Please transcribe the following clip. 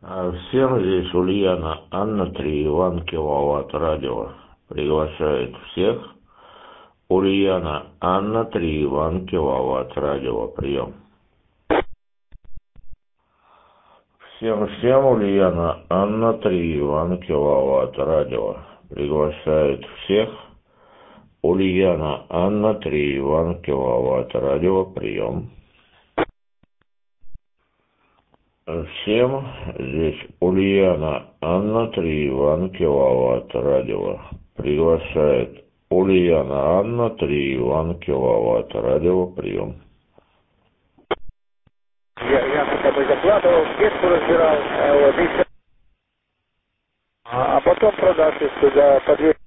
Всем здесь Ульяна, Анна 3, Иван Киловатт, радио. Приглашает всех. Ульяна, Анна 3, Иван Киловатт, радио, прием. Всем Ульяна, Анна 3, Иван Киловатт, радио. Приглашает всех. Ульяна, Анна 3, Иван Киловатт, радио, прием. Всем здесь Ульяна, Анна 3, Иван Киловатт, радио. Приглашает Ульяна, Анна 3, Иван Киловатт, радио, прием. Я с тобой закладывал, сетку разбирал, вот, и все. А потом продашь их туда по 200.